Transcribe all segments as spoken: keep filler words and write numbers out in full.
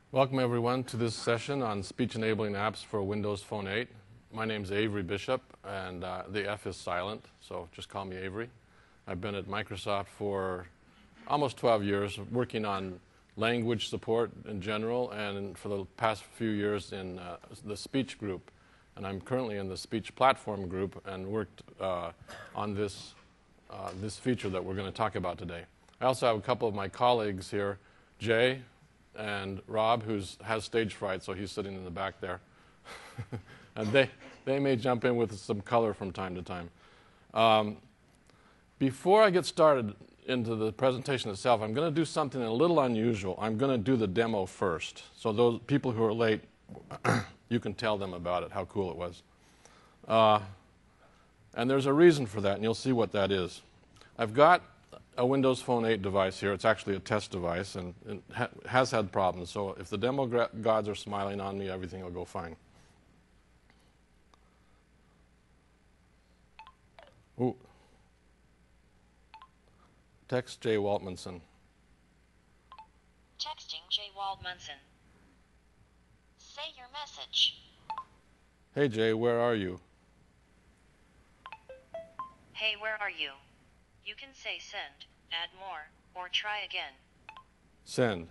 Welcome everyone to this session on speech enabling apps for Windows Phone eight. My name is Avery Bishop and uh, the F is silent, so just call me Avery. I've been at Microsoft for almost twelve years working on language support in general and for the past few years in uh, the speech group. And I'm currently in the speech platform group and worked uh, on this, uh, this feature that we're going to talk about today. I also have a couple of my colleagues here, Jay and Rob, who has stage fright, so he's sitting in the back there. And they, they may jump in with some color from time to time. Um, before I get started into the presentation itself, I'm going to do something a little unusual. I'm going to do the demo first. So those people who are late, you can tell them about it, how cool it was. Uh, and there's a reason for that, and you'll see what that is. I've got a Windows Phone eight device here. It's actually a test device, and it ha has had problems. So if the demo gods are smiling on me, everything will go fine. Ooh. Text Jay Waltmanson. Texting Jay Waldmanson. Say your message. Hey Jay, where are you? Hey, where are you? You can say send, add more, or try again. Send.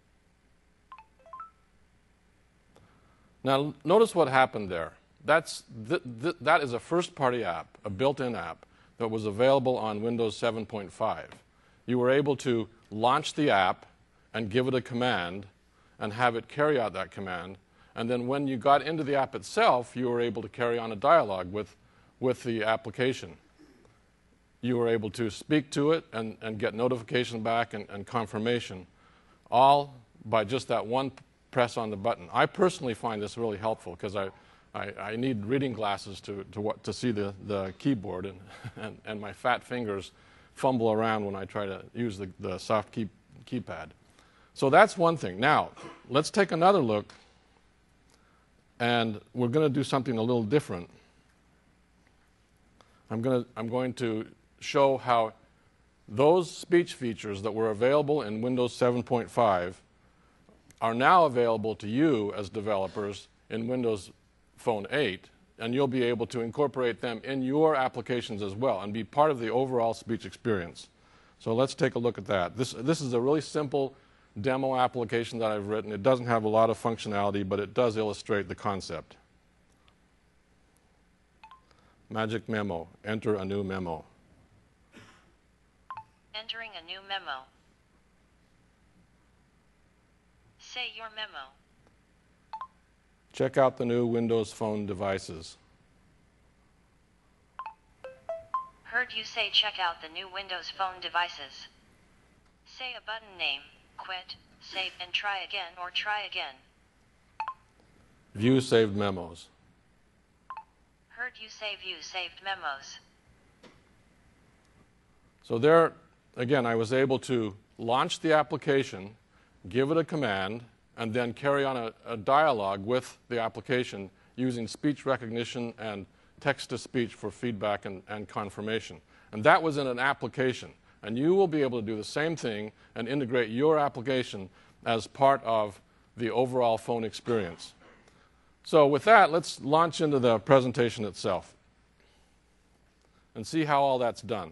Now notice what happened there. That's th th that is a first-party app, a built-in app that was available on Windows seven point five. You were able to launch the app and give it a command and have it carry out that command. And then when you got into the app itself, you were able to carry on a dialogue with, with the application. You were able to speak to it and, and get notification back and, and confirmation, all by just that one press on the button. I personally find this really helpful because I, I, I need reading glasses to, to, what, to see the, the keyboard, and, and, and my fat fingers fumble around when I try to use the, the soft key, keypad. So that's one thing. Now, let's take another look, and we're going to do something a little different. I'm, gonna, I'm going to show how those speech features that were available in Windows seven point five are now available to you as developers in Windows Phone eight, and you'll be able to incorporate them in your applications as well and be part of the overall speech experience. So let's take a look at that. This, this is a really simple demo application that I've written. It doesn't have a lot of functionality, but it does illustrate the concept. Magic memo. Enter a new memo. Entering a new memo. Say your memo. Check out the new Windows Phone devices. Heard you say check out the new Windows Phone devices. Say a button name, quit, save and try again or try again. View saved memos. Heard you say view saved memos. So there, again, I was able to launch the application, give it a command, and then carry on a, a dialogue with the application using speech recognition and text-to-speech for feedback and, and confirmation. And that was in an application. And you will be able to do the same thing and integrate your application as part of the overall phone experience. So with that, let's launch into the presentation itself and see how all that's done.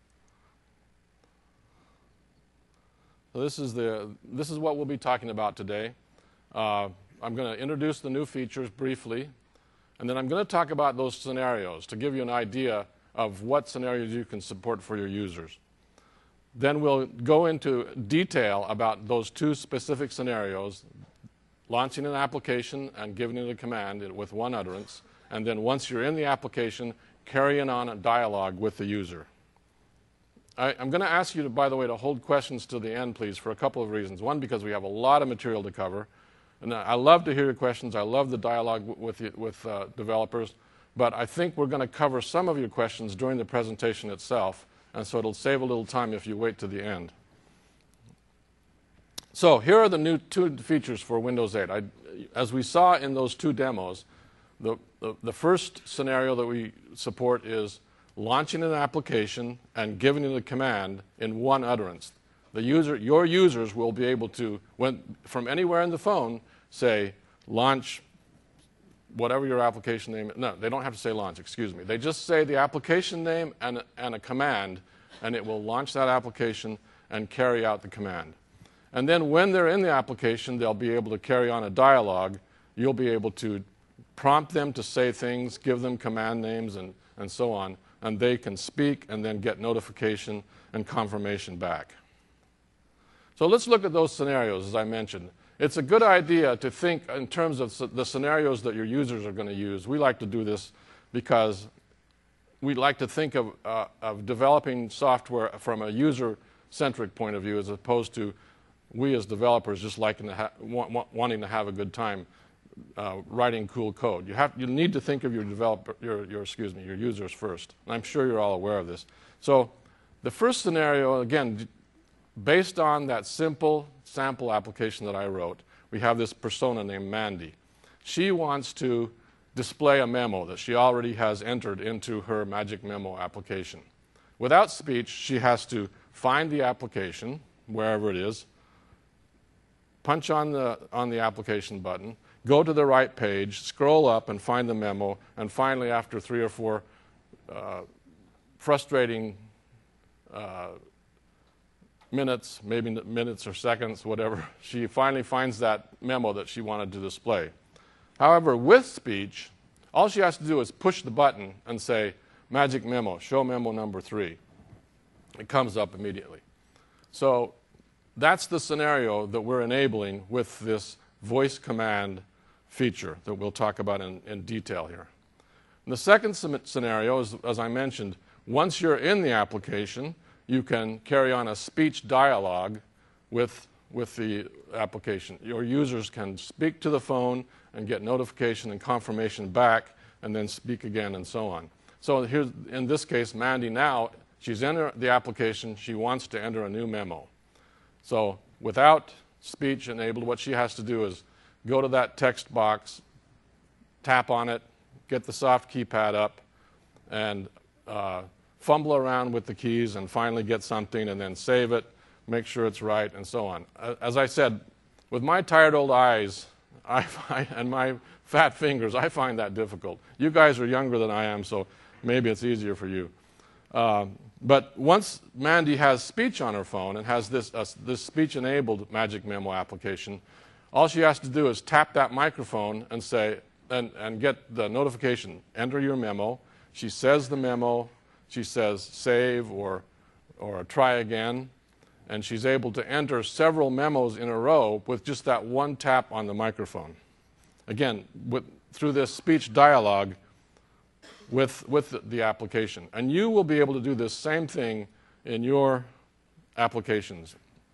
So this is, the, this is what we'll be talking about today. Uh, I'm going to introduce the new features briefly, and then I'm going to talk about those scenarios to give you an idea of what scenarios you can support for your users. Then we'll go into detail about those two specific scenarios, launching an application and giving it a command with one utterance, and then once you're in the application, carrying on a dialogue with the user. I, I'm going to ask you, to, by the way, to hold questions to the end, please, for a couple of reasons. One, because we have a lot of material to cover. And I love to hear your questions. I love the dialogue with, with uh, developers. But I think we're going to cover some of your questions during the presentation itself. And so it'll save a little time if you wait to the end. So here are the new two features for Windows eight. I, as we saw in those two demos, the, the, the first scenario that we support is launching an application and giving it a command in one utterance. The user, your users will be able to, when, from anywhere in the phone, say, launch whatever your application name is. No, they don't have to say launch, excuse me. They just say the application name and, and a command, and it will launch that application and carry out the command. And then when they're in the application, they'll be able to carry on a dialogue. You'll be able to prompt them to say things, give them command names, and, and so on, and they can speak and then get notification and confirmation back. So let's look at those scenarios, as I mentioned. It's a good idea to think in terms of the scenarios that your users are going to use. We like to do this because we like to think of, uh, of developing software from a user-centric point of view, as opposed to we as developers just liking to ha wa wanting to have a good time uh, writing cool code. You have you need to think of your developer, your, your excuse me, your users first. And I'm sure you're all aware of this. So the first scenario, again, based on that simple sample application that I wrote, we have this persona named Mandy. She wants to display a memo that she already has entered into her Magic Memo application. Without speech, she has to find the application, wherever it is, punch on the, on the application button, go to the right page, scroll up and find the memo, and finally, after three or four uh, frustrating uh, minutes, maybe minutes or seconds, whatever, she finally finds that memo that she wanted to display. However, with speech, all she has to do is push the button and say, Magic Memo, show memo number three. It comes up immediately. So that's the scenario that we're enabling with this voice command feature that we'll talk about in, in detail here. And the second scenario is, as I mentioned, once you're in the application, you can carry on a speech dialogue with, with the application. Your users can speak to the phone and get notification and confirmation back, and then speak again, and so on. So here's, in this case, Mandy now, she's in the application, she wants to enter a new memo. So without speech enabled, what she has to do is go to that text box, tap on it, get the soft keypad up, and uh, fumble around with the keys and finally get something, and then save it, make sure it's right, and so on. As I said, with my tired old eyes I find, and my fat fingers, I find that difficult. You guys are younger than I am, so maybe it's easier for you. Uh, but once Mandy has speech on her phone and has this, uh, this speech-enabled Magic Memo application, all she has to do is tap that microphone and say, and, and get the notification, enter your memo. She says the memo, she says save or, or try again, and she's able to enter several memos in a row with just that one tap on the microphone. Again, with, through this speech dialogue with, with the, the application. And you will be able to do this same thing in your applications.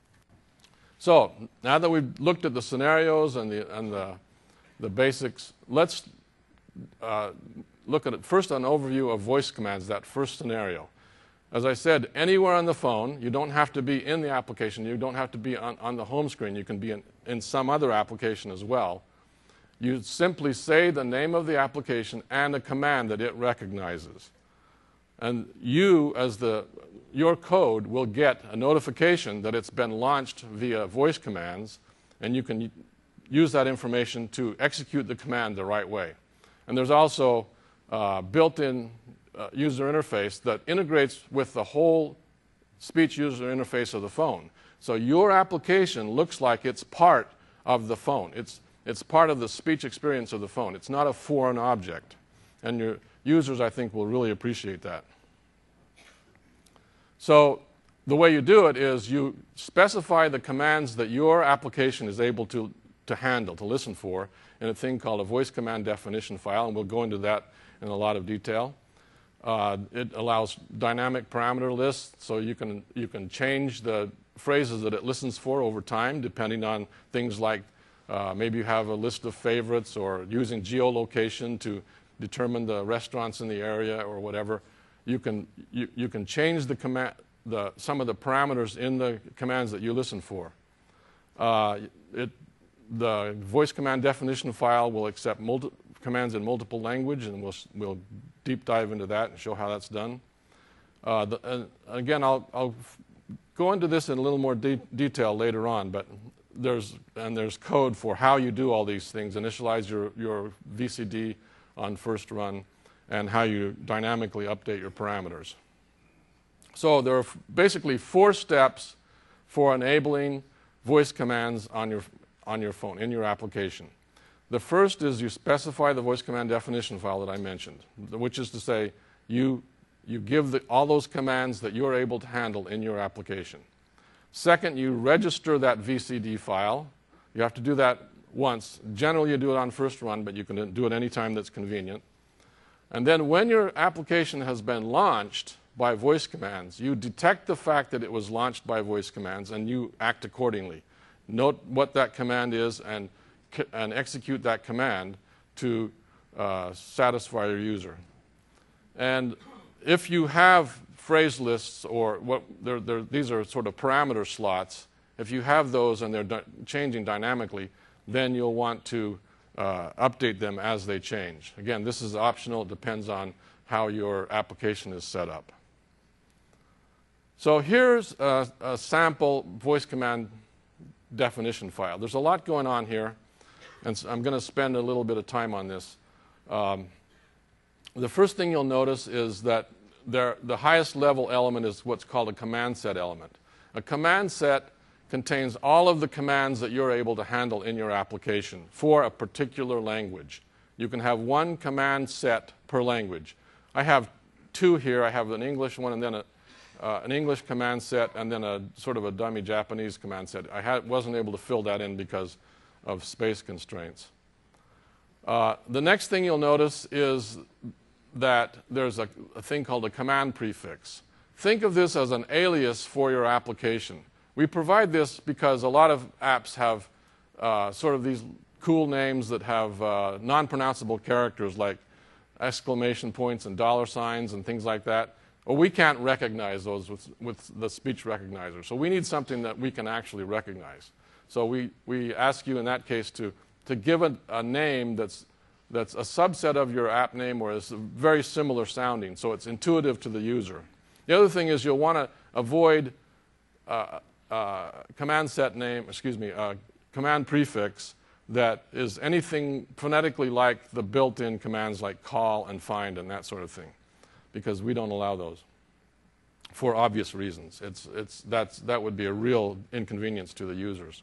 So now that we've looked at the scenarios and the, and the, the basics, let's uh, look at it. First, an overview of voice commands, that first scenario. As I said, anywhere on the phone, you don't have to be in the application. You don't have to be on, on the home screen. You can be in, in some other application as well. You simply say the name of the application and a command that it recognizes. And you, as the, your code, will get a notification that it's been launched via voice commands, and you can use that information to execute the command the right way. And there's also uh, built-in uh, user interface that integrates with the whole speech user interface of the phone. So your application looks like it's part of the phone. It's, it's part of the speech experience of the phone. It's not a foreign object. And your users, I think, will really appreciate that. So the way you do it is you specify the commands that your application is able to, to handle, to listen for, in a thing called a voice command definition file, and we'll go into that in a lot of detail. Uh, it allows dynamic parameter lists, so you can, you can change the phrases that it listens for over time, depending on things like uh, maybe you have a list of favorites, or using geolocation to determine the restaurants in the area or whatever. You can, you, you can change the command, the, some of the parameters in the commands that you listen for. Uh, it, the voice command definition file will accept multi commands in multiple language, and we'll, we'll deep dive into that and show how that's done. Uh, the, and again, I'll, I'll go into this in a little more de detail later on, but there's, and there's code for how you do all these things, initialize your, your V C D on first run, and how you dynamically update your parameters. So there are basically four steps for enabling voice commands on your, on your phone, in your application. The first is you specify the voice command definition file that I mentioned, which is to say you, you give the, all those commands that you're able to handle in your application. Second, you register that V C D file. You have to do that once. Generally, you do it on first run, but you can do it any time that's convenient. And then when your application has been launched by voice commands, you detect the fact that it was launched by voice commands, and you act accordingly. Note what that command is and, and execute that command to uh, satisfy your user. And if you have phrase lists, or what they're, they're, these are sort of parameter slots, if you have those and they're di changing dynamically, then you'll want to uh, update them as they change. Again, this is optional. It depends on how your application is set up. So here's a, a sample voice command definition file. There's a lot going on here, and so I'm going to spend a little bit of time on this. Um, the first thing you'll notice is that there, the highest level element is what's called a command set element. A command set contains all of the commands that you're able to handle in your application for a particular language. You can have one command set per language. I have two here. I have an English one and then a, uh, an English command set and then a sort of a dummy Japanese command set. I had, wasn't able to fill that in because of space constraints. Uh, the next thing you'll notice is that there's a, a thing called a command prefix. Think of this as an alias for your application. We provide this because a lot of apps have uh, sort of these cool names that have uh, non-pronounceable characters like exclamation points and dollar signs and things like that. Well, we can't recognize those with, with the speech recognizer. So we need something that we can actually recognize. So we, we ask you in that case to, to give a, a name that's that's a subset of your app name or is very similar sounding, so it's intuitive to the user. The other thing is you'll want to avoid uh, uh, command set name, excuse me, uh, command prefix that is anything phonetically like the built-in commands like call and find and that sort of thing, because we don't allow those for obvious reasons. It's, it's, that's, that would be a real inconvenience to the users.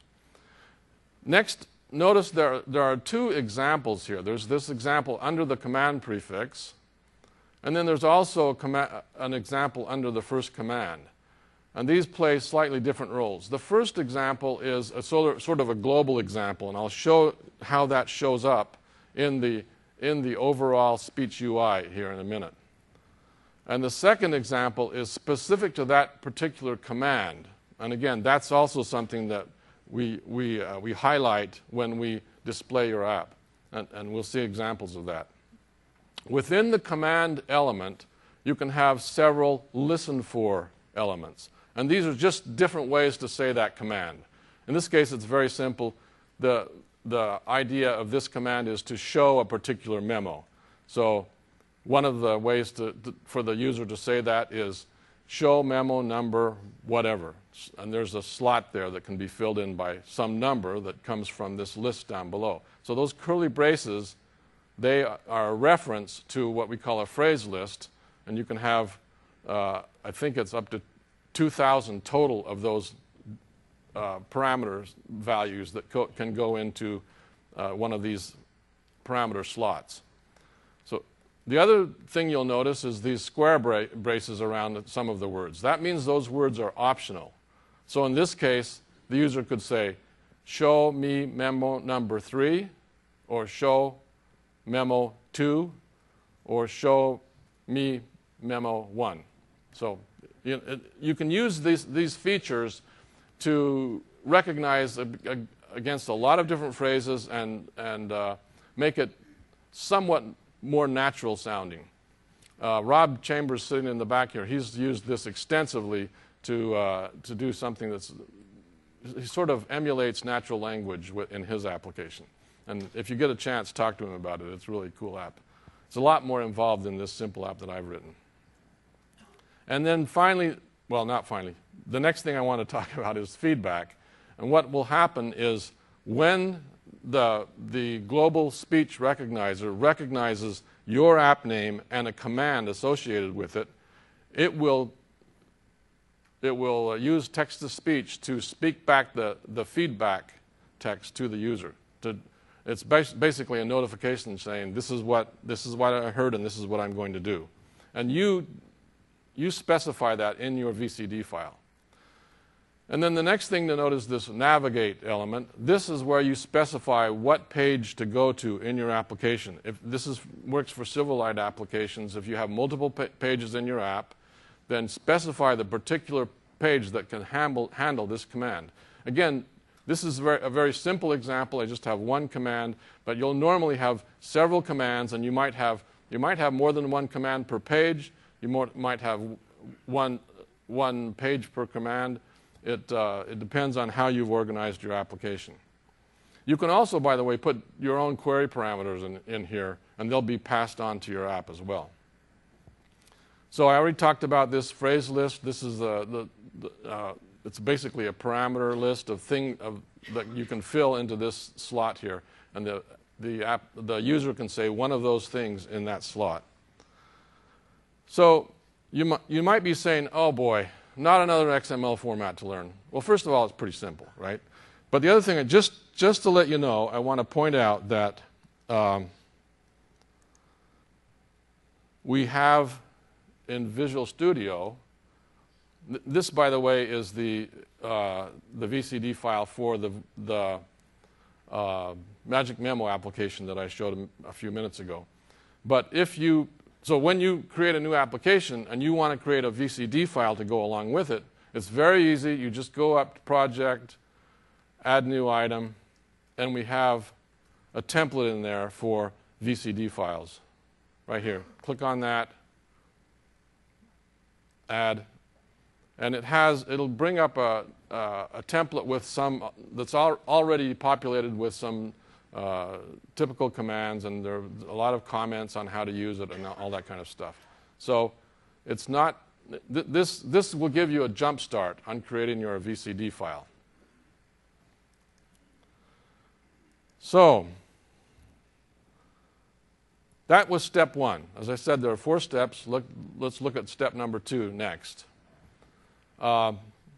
Next, notice there, there are two examples here. There's this example under the command prefix, and then there's also a an example under the first command. And these play slightly different roles. The first example is a sort of, sort of a global example, and I'll show how that shows up in the, in the overall speech U I here in a minute. And the second example is specific to that particular command. And again, that's also something that we, we, uh, we highlight when we display your app. And, and we'll see examples of that. Within the command element, you can have several listen for elements. And these are just different ways to say that command. In this case, it's very simple. The, the idea of this command is to show a particular memo. So one of the ways to, to, for the user to say that is show memo number whatever. And there's a slot there that can be filled in by some number that comes from this list down below. So those curly braces, they are a reference to what we call a phrase list. And you can have, uh, I think it's up to two thousand total of those uh, parameters values that co can go into uh, one of these parameter slots. So the other thing you'll notice is these square bra braces around some of the words. That means those words are optional. So in this case, the user could say, show me memo number three, or show memo two, or show me memo one. So you, it, you can use these, these features to recognize a, a, against a lot of different phrases and, and uh, make it somewhat more natural sounding. Uh, Rob Chambers, sitting in the back here, he's used this extensively to, uh, to do something that's, he sort of emulates natural language in his application. And if you get a chance, talk to him about it. It's a really cool app. It's a lot more involved than this simple app that I've written. And then finally, well, not finally. The next thing I want to talk about is feedback. And what will happen is when the, the global speech recognizer recognizes your app name and a command associated with it, it will, it will uh, use text-to-speech to speak back the, the feedback text to the user. To, it's bas basically a notification saying, this is, what, this is what I heard and this is what I'm going to do. And you, you specify that in your V C D file. And then the next thing to note is this navigate element. This is where you specify what page to go to in your application. If this is, works for Silverlight applications, if you have multiple pa pages in your app, then specify the particular page that can handle, handle this command. Again, this is very, a very simple example. I just have one command, but you'll normally have several commands, and you might have, you might have more than one command per page. You more, might have one, one page per command. It, uh, it depends on how you've organized your application. You can also, by the way, put your own query parameters in, in here, and they'll be passed on to your app as well. So I already talked about this phrase list. This is the, the, the uh, it's basically a parameter list of thing of, that you can fill into this slot here, and the, the, app, the user can say one of those things in that slot. So you, mu you might be saying, oh boy, not another X M L format to learn. Well, first of all, it's pretty simple, right? But the other thing, just, just to let you know, I want to point out that um, we have in Visual Studio, th this, by the way, is the, uh, the V C D file for the, the uh, Magic Memo application that I showed a few minutes ago. But if you So when you create a new application and you want to create a V C D file to go along with it, it's very easy. You just go up to Project, Add New Item, and we have a template in there for V C D files. Right here. Click on that, Add, and it has, it'll bring up a, a, a template with some, that's al already populated with some Uh, typical commands, and there are a lot of comments on how to use it and all that kind of stuff. So it's not, th this, this will give you a jump start on creating your V C D file. So that was step one. As I said, there are four steps. Look, let's look at step number two next. Uh,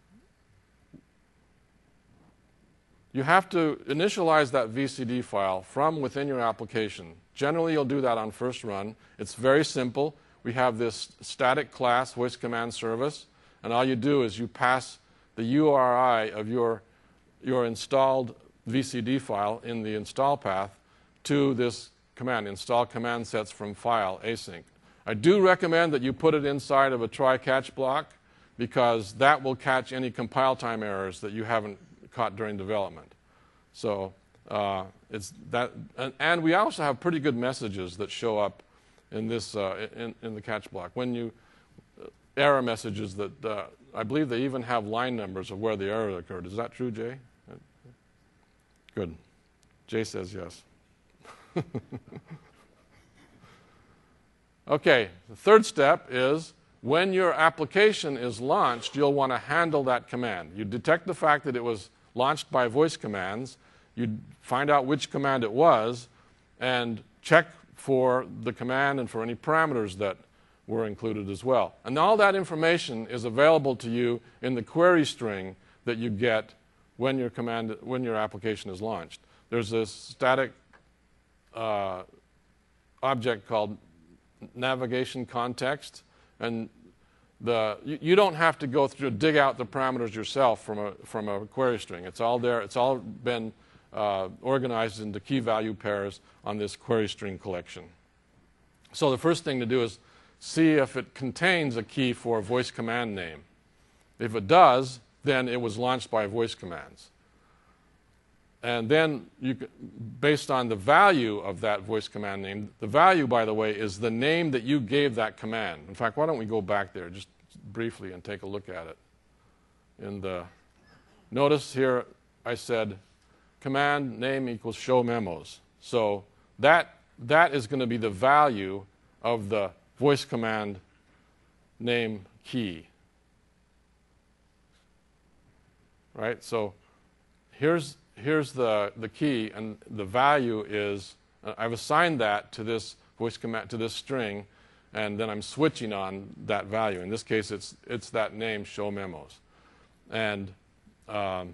You have to initialize that V C D file from within your application. Generally, you'll do that on first run. It's very simple. We have this static class, voice command service, and all you do is you pass the U R I of your, your installed V C D file in the install path to this command, install command sets from file async. I do recommend that you put it inside of a try-catch block, because that will catch any compile time errors that you haven't caught during development. So uh, it's that, and, and we also have pretty good messages that show up in this uh, in, in the catch block. When you uh, error messages that uh, I believe they even have line numbers of where the error occurred. Is that true, Jay? Good. Jay says yes. Okay. The third step is, when your application is launched, you'll want to handle that command. You detect the fact that it was launched by voice commands. You find out which command it was and check for the command and for any parameters that were included as well. And all that information is available to you in the query string that you get when your, command, when your application is launched. There's a static uh, object called navigation context, and the, you, you don't have to go through dig out the parameters yourself from a, from a query string. It's all there. It's all been uh, organized into key value pairs on this query string collection. So the first thing to do is see if it contains a key for a voice command name. If it does, then it was launched by voice commands. And then, you, based on the value of that voice command name, the value, by the way, is the name that you gave that command. In fact, why don't we go back there just briefly and take a look at it. In the, notice here I said command name equals show memos. So that, that is going to be the value of the voice command name key. right? So here's, here's the, the key, and the value is, uh, I've assigned that to this voice command, to this string, and then I'm switching on that value. In this case, it's, it's that name, show memos. And um,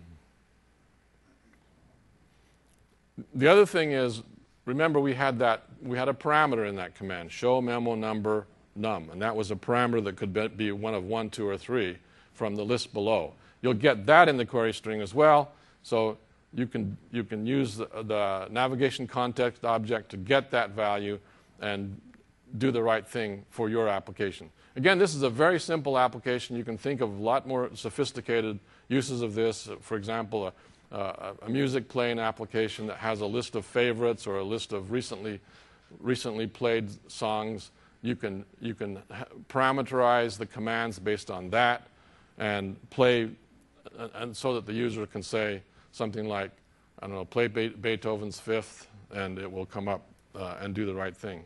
the other thing is, remember we had that, we had a parameter in that command, show memo number num, and that was a parameter that could be one of one, two, or three from the list below. You'll get that in the query string as well, so you can, you can use the, the navigation context object to get that value and do the right thing for your application. Again, this is a very simple application. You can think of a lot more sophisticated uses of this. For example, a, a, a music playing application that has a list of favorites or a list of recently, recently played songs. You can, you can parameterize the commands based on that and play, and so that the user can say something like, I don't know, play Be- Beethoven's Fifth, and it will come up uh, and do the right thing.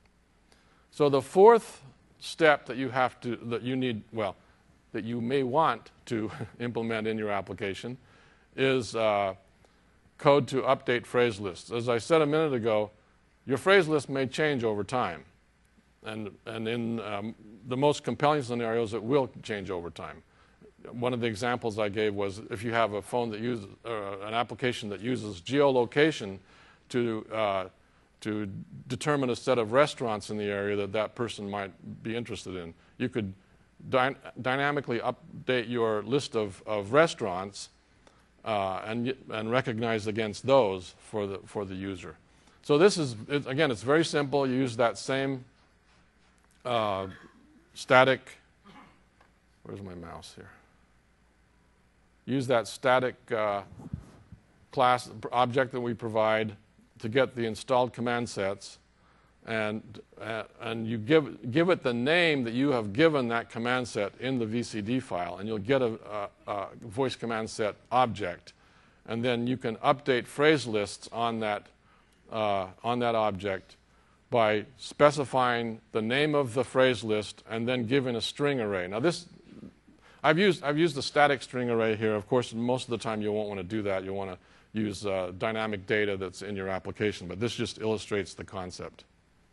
So the fourth step that you have to, that you need, well, that you may want to implement in your application is uh, code to update phrase lists. As I said a minute ago, your phrase list may change over time. And, and in um, the most compelling scenarios, it will change over time. One of the examples I gave was if you have a phone that uses, uh, an application that uses geolocation to uh, to determine a set of restaurants in the area that that person might be interested in. You could dy- dynamically update your list of, of restaurants uh, and, and recognize against those for the, for the user. So this is, it, again, it's very simple. You use that same uh, static, where's my mouse here? Use that static uh, class object that we provide to get the installed command sets, and, uh, and you give, give it the name that you have given that command set in the V C D file, and you'll get a, a, a voice command set object. And then you can update phrase lists on that, uh, on that object by specifying the name of the phrase list and then giving a string array. Now this, I've used, I've used the static string array here. Of course, most of the time you won't want to do that. You'll want to use uh, dynamic data that's in your application, but this just illustrates the concept.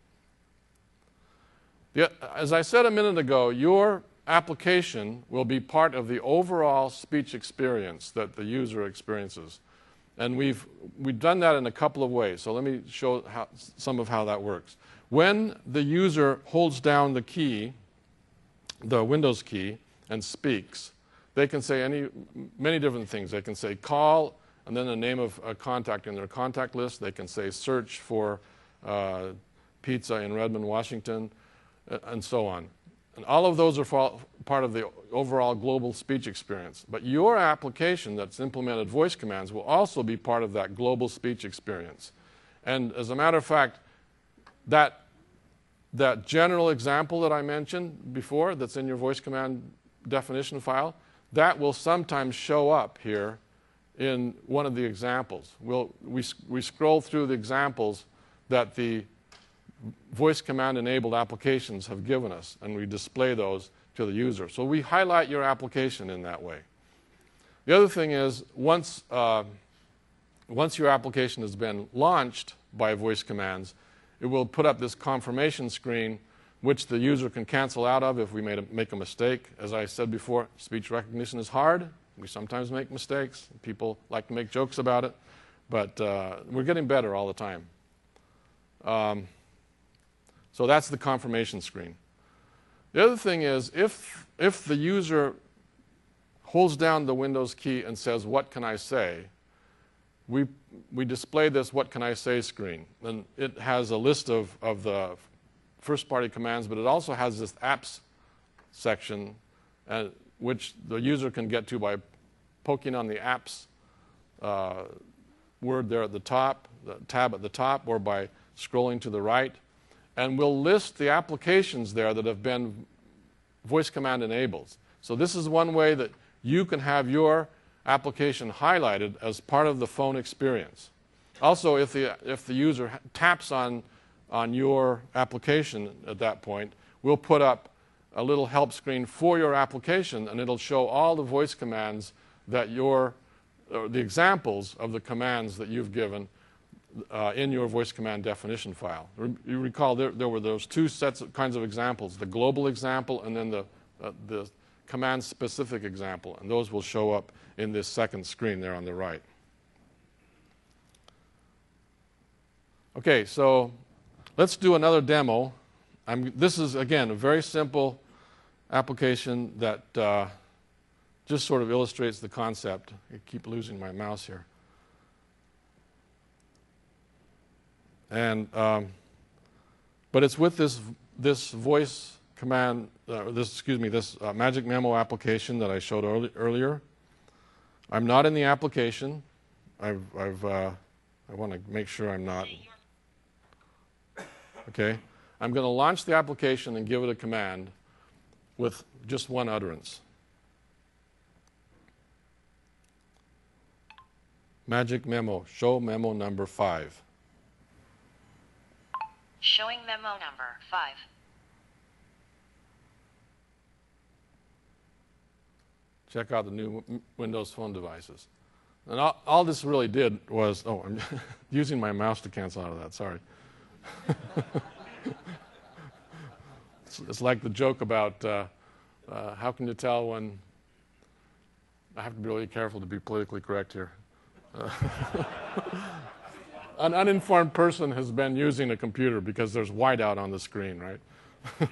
The, as I said a minute ago, your application will be part of the overall speech experience that the user experiences. And we've, we've done that in a couple of ways, so let me show how, some of how that works. When the user holds down the key, the Windows key, and speaks, they can say any, many different things. They can say call, and then the name of a contact in their contact list. They can say search for uh, pizza in Redmond, Washington, uh, and so on. And all of those are part of the overall global speech experience. But your application that's implemented voice commands will also be part of that global speech experience. And as a matter of fact, that, that general example that I mentioned before that's in your voice command definition file, that will sometimes show up here in one of the examples. We'll, we, we scroll through the examples that the voice command enabled applications have given us, and we display those to the user. So we highlight your application in that way. The other thing is, once, uh, once your application has been launched by voice commands, it will put up this confirmation screen which the user can cancel out of if we made a, make a mistake. As I said before, speech recognition is hard. We sometimes make mistakes. People like to make jokes about it, but uh, we're getting better all the time. Um, so that's the confirmation screen. The other thing is, if, if the user holds down the Windows key and says, what can I say, we, we display this what can I say screen. And it has a list of, of the first-party commands, but it also has this apps section, uh, which the user can get to by poking on the apps uh, word there at the top, the tab at the top, or by scrolling to the right. And we'll list the applications there that have been voice command enabled. So this is one way that you can have your application highlighted as part of the phone experience. Also, if the, if the user taps on, on your application at that point, we'll put up a little help screen for your application, and it'll show all the voice commands that your, uh, the examples of the commands that you've given uh, in your voice command definition file. Re you recall there, there were those two sets of kinds of examples, the global example and then the, uh, the command-specific example, and those will show up in this second screen there on the right. Okay, so let's do another demo. I'm, this is, again, a very simple application that uh, just sort of illustrates the concept. I keep losing my mouse here. And, um, but it's with this, this voice command, uh, this, excuse me, this uh, Magic Memo application that I showed early, earlier. I'm not in the application. I've, I've, uh, I want to make sure I'm not. Okay. I'm going to launch the application and give it a command with just one utterance. Magic Memo, show memo number five. Showing memo number five. Check out the new Windows Phone devices. And all, all this really did was, oh, I'm using my mouse to cancel out of that, sorry. it's, it's like the joke about uh, uh, how can you tell when, I have to be really careful to be politically correct here. Uh, an uninformed person has been using a computer because there's whiteout on the screen, right?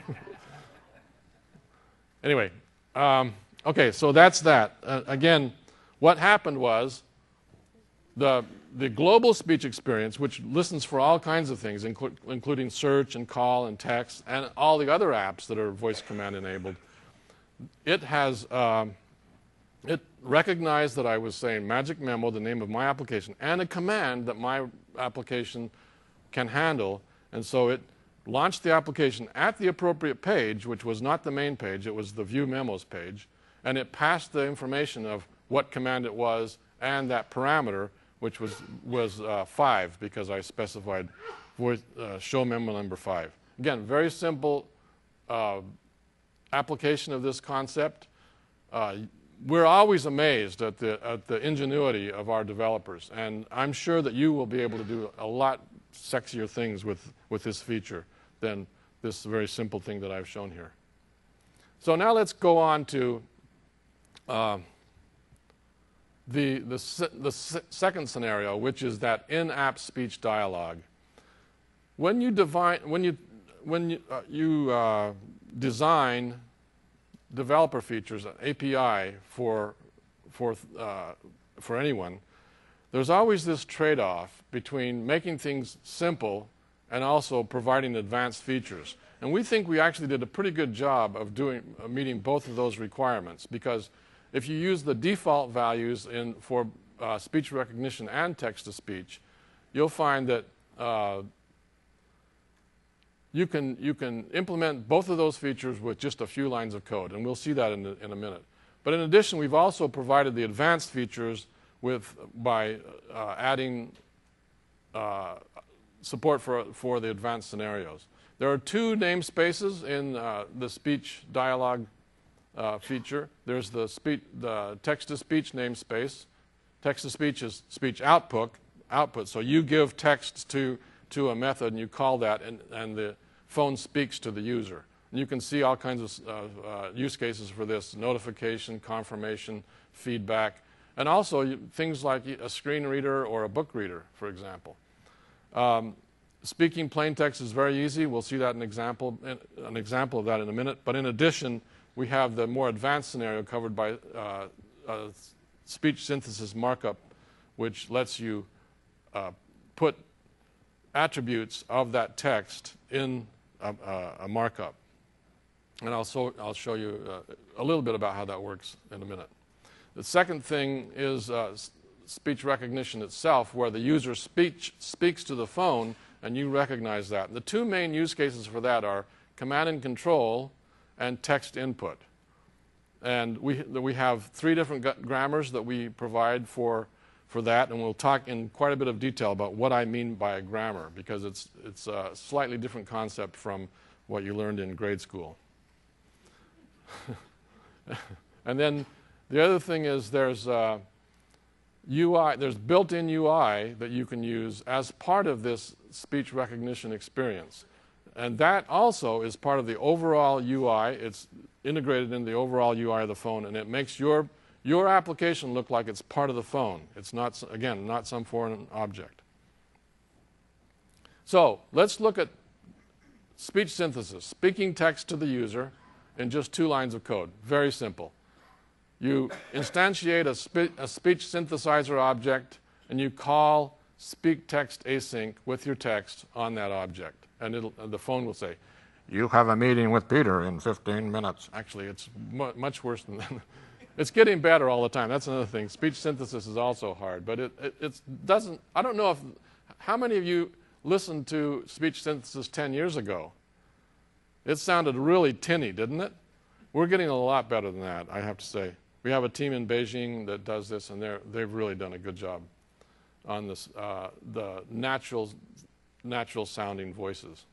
Anyway, um, okay, so that's that. Uh, again, what happened was the, the global speech experience, which listens for all kinds of things, inclu including search and call and text and all the other apps that are voice command enabled, it has um, it recognized that I was saying Magic Memo, the name of my application, and a command that my application can handle, and so it launched the application at the appropriate page, which was not the main page, it was the View Memos page, and it passed the information of what command it was and that parameter, which was, was uh, five, because I specified voice, uh, show memo number five. Again, very simple uh, application of this concept. Uh, we're always amazed at the, at the ingenuity of our developers, and I'm sure that you will be able to do a lot sexier things with, with this feature than this very simple thing that I've shown here. So now let's go on to uh, the, the, se the se second scenario, which is that in-app speech dialogue. When you, divine, when you, when you, uh, you uh, design developer features, an A P I for, for, uh, for anyone, there's always this trade-off between making things simple and also providing advanced features. And we think we actually did a pretty good job of doing, uh, meeting both of those requirements, because if you use the default values in, for uh, speech recognition and text-to-speech, you'll find that uh, you can, you can implement both of those features with just a few lines of code, and we'll see that in, the, in a minute. But in addition, we've also provided the advanced features with, by uh, adding uh, support for, for the advanced scenarios. There are two namespaces in uh, the speech dialogue uh, feature. There's the, speech, the text-to-speech namespace. Text-to-speech is speech output, output. So you give text to, to a method and you call that, and, and the phone speaks to the user. And you can see all kinds of uh, uh, use cases for this: notification, confirmation, feedback, and also you, things like a screen reader or a book reader, for example. Um, speaking plain text is very easy. We'll see that an example, an example of that in a minute. But in addition, we have the more advanced scenario covered by uh, uh, speech synthesis markup, which lets you uh, put attributes of that text in a, a, a markup. And I'll, so, I'll show you uh, a little bit about how that works in a minute. The second thing is uh, speech recognition itself, where the user speech, speaks to the phone and you recognize that. The two main use cases for that are command and control and text input. And we, we have three different grammars that we provide for, for that, and we'll talk in quite a bit of detail about what I mean by a grammar, because it's, it's a slightly different concept from what you learned in grade school. And then The other thing is there's uh, U I, there's built-in U I that you can use as part of this speech recognition experience. And that also is part of the overall U I. It's integrated in the overall U I of the phone, and it makes your, your application look like it's part of the phone. It's not, again, not some foreign object. So let's look at speech synthesis, speaking text to the user in just two lines of code. Very simple. You instantiate a, spe a speech synthesizer object, and you call speak text async with your text on that object. And it'll, uh, the phone will say, "You have a meeting with Peter in fifteen minutes. Actually, it's mu much worse than that. It's getting better all the time. That's another thing. Speech synthesis is also hard, but it, it it's doesn't, I don't know if, how many of you listened to speech synthesis ten years ago? It sounded really tinny, didn't it? We're getting a lot better than that, I have to say. We have a team in Beijing that does this, and they're, they've really done a good job on this, uh, the natural, natural sounding voices.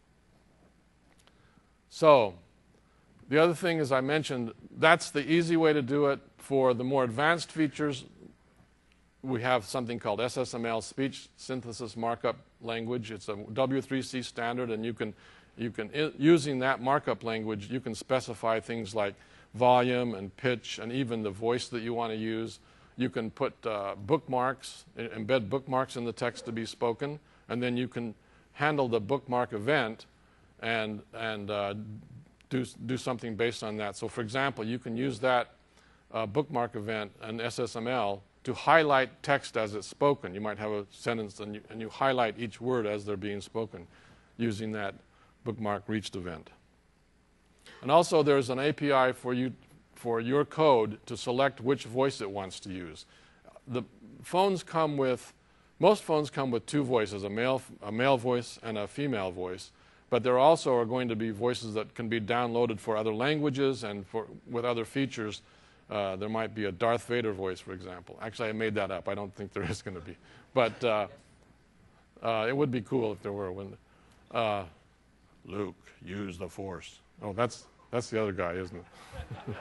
So the other thing, as I mentioned, that's the easy way to do it. For the more advanced features, we have something called S S M L, Speech Synthesis Markup Language. It's a W three C standard, and you can, you can, using that markup language, you can specify things like volume and pitch and even the voice that you want to use. You can put uh, bookmarks, embed bookmarks in the text to be spoken, and then you can handle the bookmark event and, and uh, do, do something based on that. So for example, you can use that uh, bookmark event and S S M L to highlight text as it's spoken. You might have a sentence and you, and you highlight each word as they're being spoken using that bookmark reached event. And also there's an A P I for you, for your code to select which voice it wants to use. The phones come with, most phones come with two voices, a male, a male voice and a female voice, but there also are going to be voices that can be downloaded for other languages and for, with other features. Uh, there might be a Darth Vader voice, for example. Actually, I made that up. I don't think there is going to be. But uh, uh, it would be cool if there were. When, uh, Luke, use the Force. Oh, that's, that's the other guy, isn't it?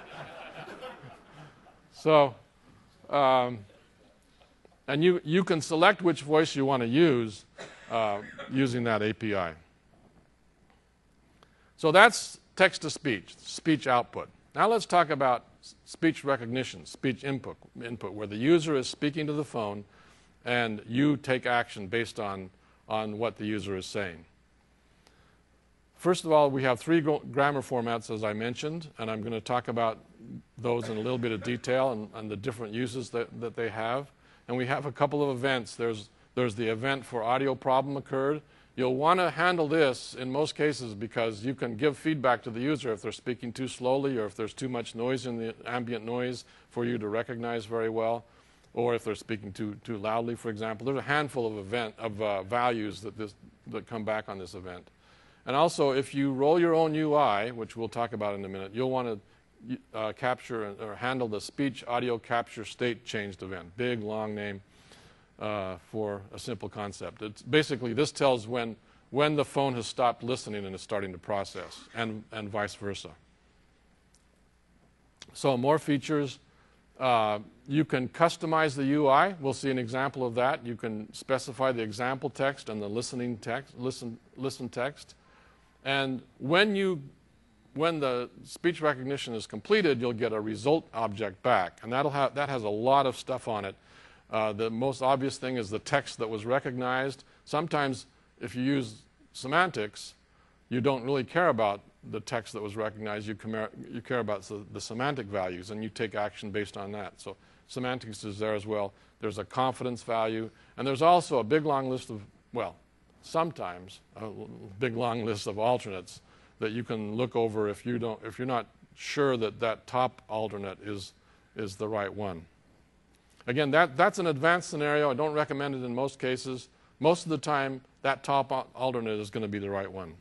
So, um, and you, you can select which voice you want to use uh, using that A P I. So that's text-to-speech, speech output. Now let's talk about speech recognition, speech input, input, where the user is speaking to the phone and you take action based on, on what the user is saying. First of all, we have three grammar formats, as I mentioned, and I'm going to talk about those in a little bit of detail and, and the different uses that, that they have. And we have a couple of events. There's, there's the event for audio problem occurred. You'll want to handle this in most cases because you can give feedback to the user if they're speaking too slowly or if there's too much noise in the ambient noise for you to recognize very well, or if they're speaking too, too loudly, for example. There's a handful of, event, of uh, values that, this, that come back on this event. And also, if you roll your own U I, which we'll talk about in a minute, you'll want to uh, capture or handle the speech audio capture state changed event. Big, long name. Uh, for a simple concept. It's basically, this tells when, when the phone has stopped listening and is starting to process, and, and vice versa. So more features. Uh, you can customize the U I. We'll see an example of that. You can specify the example text and the listening text, listen, listen text. And when, you, when the speech recognition is completed, you'll get a result object back. And that'll have, that has a lot of stuff on it. Uh, the most obvious thing is the text that was recognized. Sometimes if you use semantics, you don't really care about the text that was recognized. You, you care about the, the semantic values, and you take action based on that. So semantics is there as well. There's a confidence value, and there's also a big long list of, well, sometimes a big long list of alternates that you can look over if you don't, if you're not sure that that top alternate is, is the right one. Again, that, that's an advanced scenario. I don't recommend it in most cases. Most of the time, that top alternate is going to be the right one.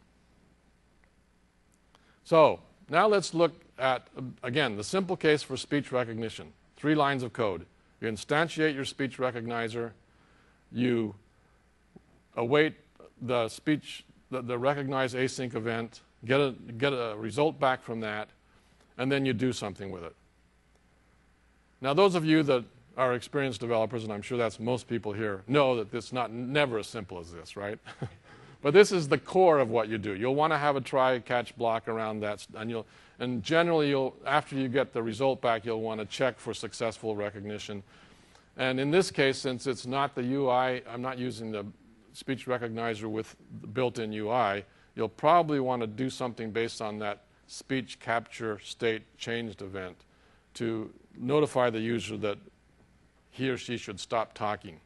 So now let's look at, again, the simple case for speech recognition. Three lines of code. You instantiate your speech recognizer. You await the speech, the, the recognize async event, get a, get a result back from that, and then you do something with it. Now, those of you that are experienced developers, and I'm sure that's most people here, know that it's not never as simple as this, right? But this is the core of what you do. You'll want to have a try-catch block around that, and you'll, and generally, you'll after you get the result back, you'll want to check for successful recognition. And in this case, since it's not the U I, I'm not using the speech recognizer with the built-in U I, you'll probably want to do something based on that speech capture state changed event to notify the user that he or she should stop talking.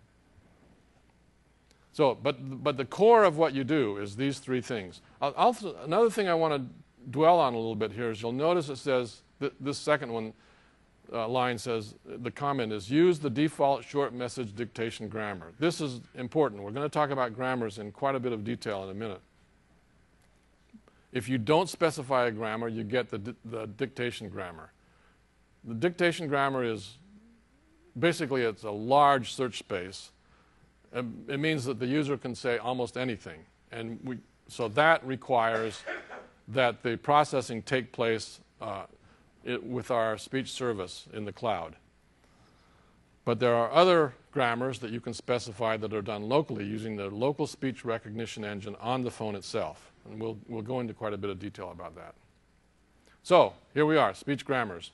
So, but, but the core of what you do is these three things. I'll, also, another thing I want to dwell on a little bit here is you'll notice it says, th this second one uh, line says, the comment is, use the default short message dictation grammar. This is important. We're going to talk about grammars in quite a bit of detail in a minute. If you don't specify a grammar, you get the, di the dictation grammar. The dictation grammar is basically it's a large search space. It means that the user can say almost anything. And we, so that requires that the processing take place uh, it, with our speech service in the cloud. But there are other grammars that you can specify that are done locally using the local speech recognition engine on the phone itself. And we'll, we'll go into quite a bit of detail about that. So here we are, speech grammars.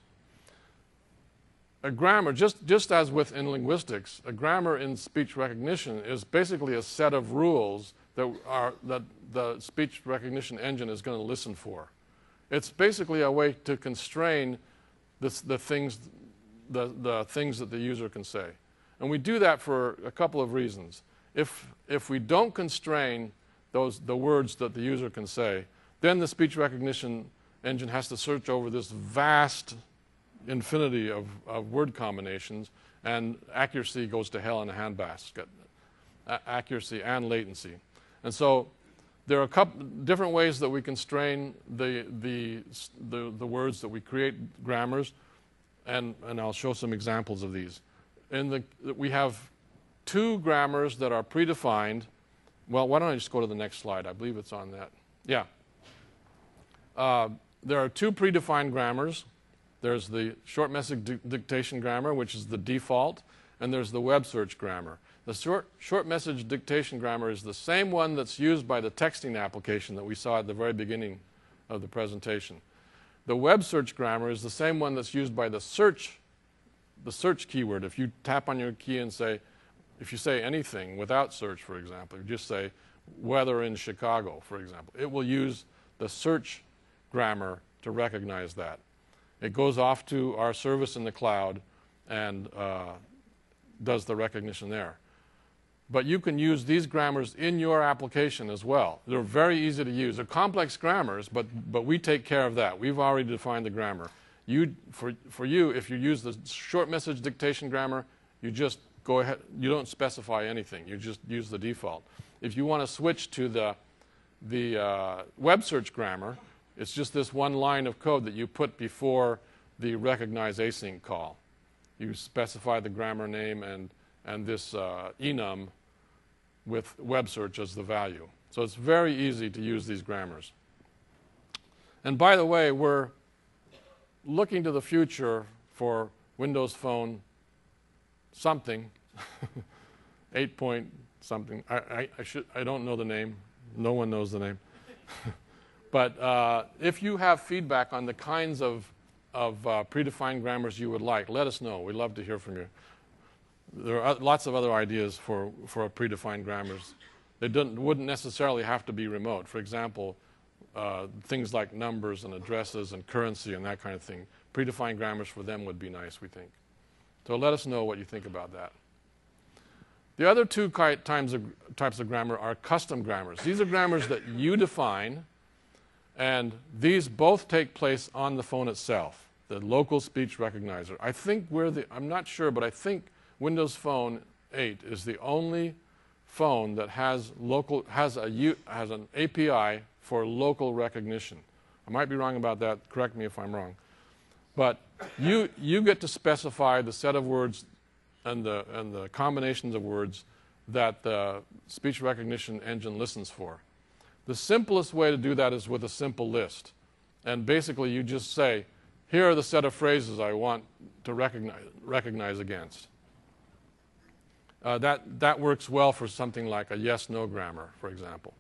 A grammar, just, just as with in linguistics, a grammar in speech recognition is basically a set of rules that, are, that the speech recognition engine is going to listen for. It's basically a way to constrain this, the, things, the, the things that the user can say. And we do that for a couple of reasons. If, if we don't constrain those, the words that the user can say, then the speech recognition engine has to search over this vast infinity of, of word combinations, and accuracy goes to hell in a handbasket. A accuracy and latency. And so there are a couple different ways that we constrain the, the, the, the words that we create grammars, and, and I'll show some examples of these. In the, we have two grammars that are predefined. Well, why don't I just go to the next slide? I believe it's on that. Yeah. Uh, there are two predefined grammars. There's the short message di dictation grammar, which is the default, and there's the web search grammar. The short, short message dictation grammar is the same one that's used by the texting application that we saw at the very beginning of the presentation. The web search grammar is the same one that's used by the search, the search keyword. If you tap on your key and say, if you say anything without search, for example, you just say weather in Chicago, for example, it will use the search grammar to recognize that. It goes off to our service in the cloud and uh, does the recognition there. But you can use these grammars in your application as well. They're very easy to use. They're complex grammars, but, but we take care of that. We've already defined the grammar. You, for, for you, if you use the short message dictation grammar, you just go ahead. You don't specify anything. You just use the default. If you want to switch to the, the uh, web search grammar, it's just this one line of code that you put before the recognize async call. You specify the grammar name and, and this uh, enum with web search as the value. So it's very easy to use these grammars. And by the way, we're looking to the future for Windows Phone something, eight point something. I, I, I, should, I don't know the name. No one knows the name. But uh, if you have feedback on the kinds of, of uh, predefined grammars you would like, let us know. We'd love to hear from you. There are lots of other ideas for, for predefined grammars. They don't, wouldn't necessarily have to be remote. For example, uh, things like numbers and addresses and currency and that kind of thing. Predefined grammars for them would be nice, we think. So let us know what you think about that. The other two types of, types of grammar are custom grammars. These are grammars that you define, and these both take place on the phone itself, the local speech recognizer. I think we're the, I'm not sure, but I think Windows Phone eight is the only phone that has local, has a, has an A P I for local recognition. I might be wrong about that. Correct me if I'm wrong. But you, you get to specify the set of words and the, and the combinations of words that the speech recognition engine listens for. The simplest way to do that is with a simple list. And basically you just say, here are the set of phrases I want to recognize, recognize against. Uh, that, that works well for something like a yes-no grammar, for example.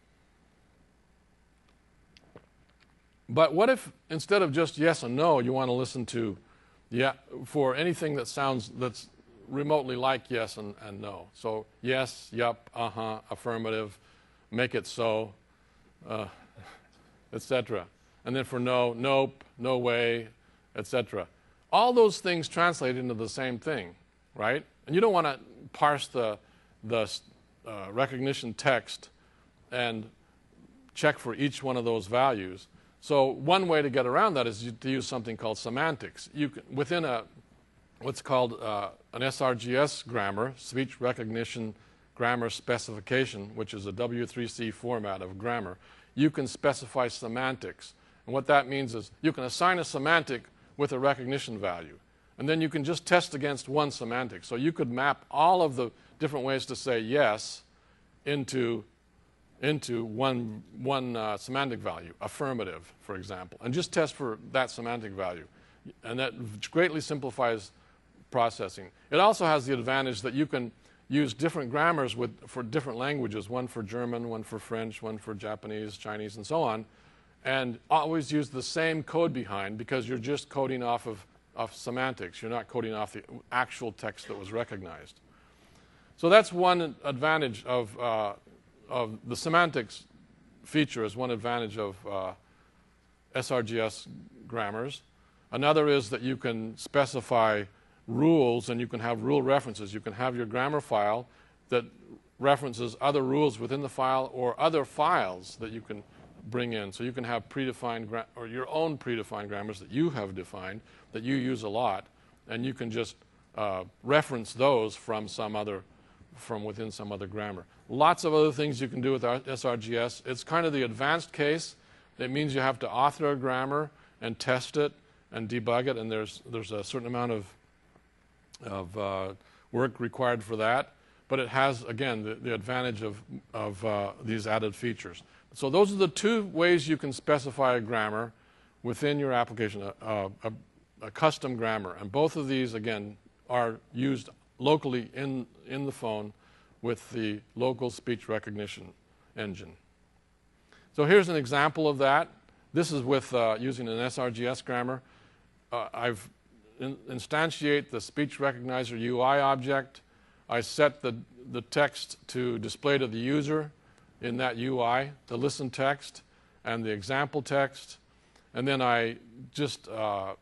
But what if instead of just yes and no, you want to listen to yeah for anything that sounds that's remotely like yes and, and no? So yes, yup, uh-huh, affirmative, make it so, uh, et cetera. And then for no, nope, no way, et cetera. All those things translate into the same thing, right? And you don't want to parse the, the uh, recognition text and check for each one of those values. So one way to get around that is to use something called semantics. You can, within a what's called uh, an S R G S grammar, speech recognition grammar specification, which is a W three C format of grammar, you can specify semantics. And what that means is you can assign a semantic with a recognition value. And then you can just test against one semantic. So you could map all of the different ways to say yes into into one, one uh, semantic value, affirmative, for example, and just test for that semantic value. And that greatly simplifies processing. It also has the advantage that you can use different grammars with, for different languages, one for German, one for French, one for Japanese, Chinese, and so on, and always use the same code behind because you're just coding off of, of semantics. You're not coding off the actual text that was recognized. So that's one advantage of uh, of the semantics feature is one advantage of uh, S R G S grammars. Another is that you can specify rules and you can have rule references. You can have your grammar file that references other rules within the file or other files that you can bring in. So you can have predefined gra- or your own predefined grammars that you have defined that you use a lot, and you can just uh, reference those from some other from within some other grammar. Lots of other things you can do with S R G S. It's kind of the advanced case. It means you have to author a grammar and test it and debug it, and there's there's a certain amount of of uh, work required for that. But it has, again, the, the advantage of of uh, these added features. So those are the two ways you can specify a grammar within your application, a, a, a custom grammar, and both of these, again, are used locally in, in the phone with the local speech recognition engine. So here's an example of that. This is with uh, using an S R G S grammar. Uh, I've in, instantiate the speech recognizer U I object. I set the, the text to display to the user in that U I, the listen text and the example text. And then I just uh,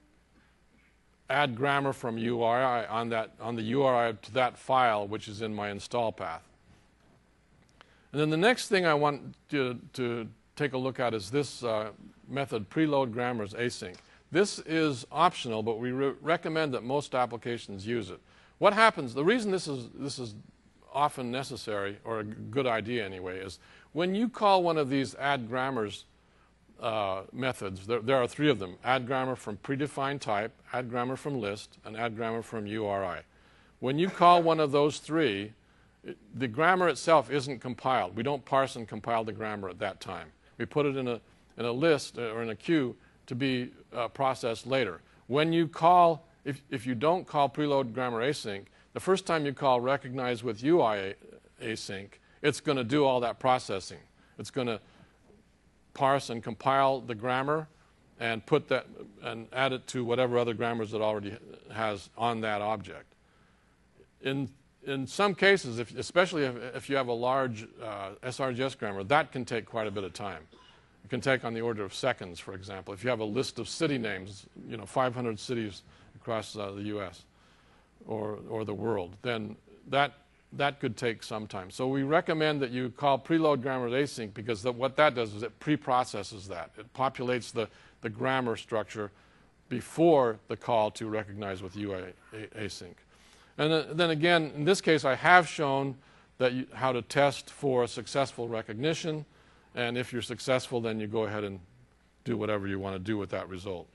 add grammar from U R I on that on the U R I to that file, which is in my install path. And then the next thing I want to, to take a look at is this uh, method, preload grammars async. This is optional, but we re recommend that most applications use it. What happens? The reason this is this is often necessary, or a good idea anyway, is when you call one of these add grammars Uh, methods. There, there are three of them. Add grammar from predefined type, add grammar from list, and add grammar from U R I. When you call one of those three, it, the grammar itself isn't compiled. We don't parse and compile the grammar at that time. We put it in a, in a list or in a queue to be uh, processed later. When you call, if, if you don't call preload grammar async, the first time you call recognize with U I async, it's going to do all that processing. It's going to parse and compile the grammar and put that and add it to whatever other grammars it already has on that object. In in some cases, if, especially if, if you have a large uh, S R G S grammar, that can take quite a bit of time. It can take on the order of seconds, for example. If you have a list of city names, you know, five hundred cities across uh, the U S or or the world, then that that could take some time. So we recommend that you call preload grammar async because the, what that does is it pre-processes that. It populates the, the grammar structure before the call to recognize with U I async. And then, then again, in this case, I have shown that you, how to test for successful recognition. And if you're successful, then you go ahead and do whatever you want to do with that result.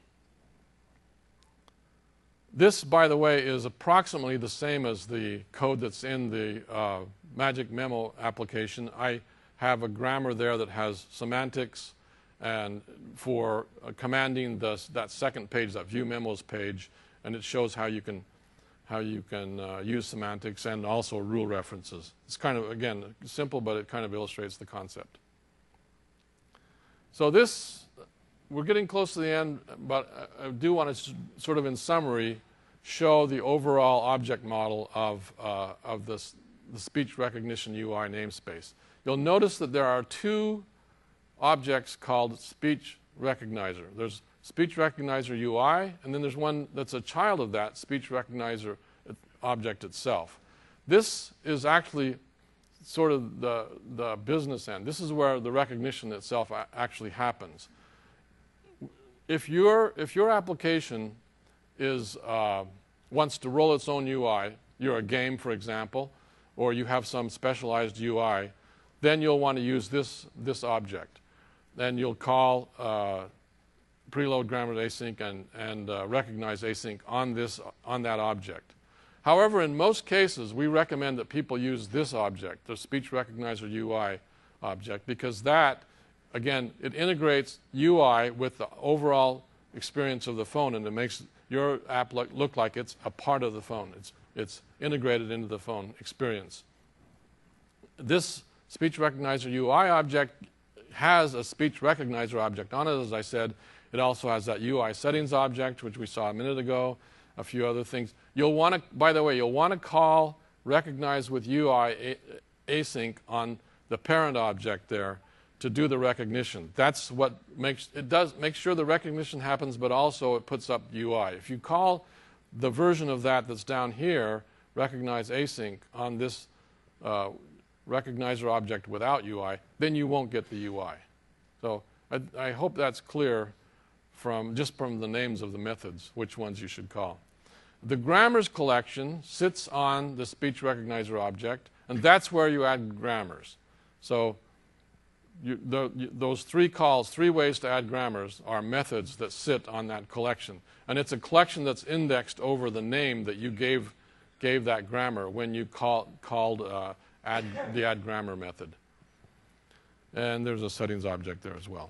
This, by the way, is approximately the same as the code that's in the uh, Magic Memo application. I have a grammar there that has semantics and for uh, commanding the, that second page, that view memos page, and it shows how you can how you can uh, use semantics and also rule references. It's kind of, again, simple, but it kind of illustrates the concept. So this, we're getting close to the end, but I do want to sort of in summary show the overall object model of, uh, of this, the speech recognition U I namespace. You'll notice that there are two objects called speech recognizer. There's speech recognizer U I, and then there's one that's a child of that, speech recognizer object itself. This is actually sort of the, the business end. This is where the recognition itself actually happens. If your, if your application is, uh, wants to roll its own U I, you're a game, for example, or you have some specialized U I, then you'll want to use this, this object. Then you'll call uh, preload grammar async and, and uh, recognize async on, this, on that object. However, in most cases, we recommend that people use this object, the speech recognizer U I object, because that, again, it integrates U I with the overall experience of the phone, and it makes your app look, look like it's a part of the phone. It's, it's integrated into the phone experience. This speech recognizer U I object has a speech recognizer object on it, as I said. It also has that U I settings object, which we saw a minute ago, a few other things. You'll want to, by the way, you'll want to call recognize with U I async on the parent object there to do the recognition. That's what makes, it does, make sure the recognition happens, but also it puts up U I. If you call the version of that that's down here, recognize async on this uh, recognizer object without U I, then you won't get the U I. So I, I hope that's clear from just from the names of the methods, which ones you should call. The grammars collection sits on the speech recognizer object, and that's where you add grammars. So you, the, you, those three calls, three ways to add grammars, are methods that sit on that collection. And it's a collection that's indexed over the name that you gave, gave that grammar when you call, called uh, add, the add grammar method. And there's a settings object there as well.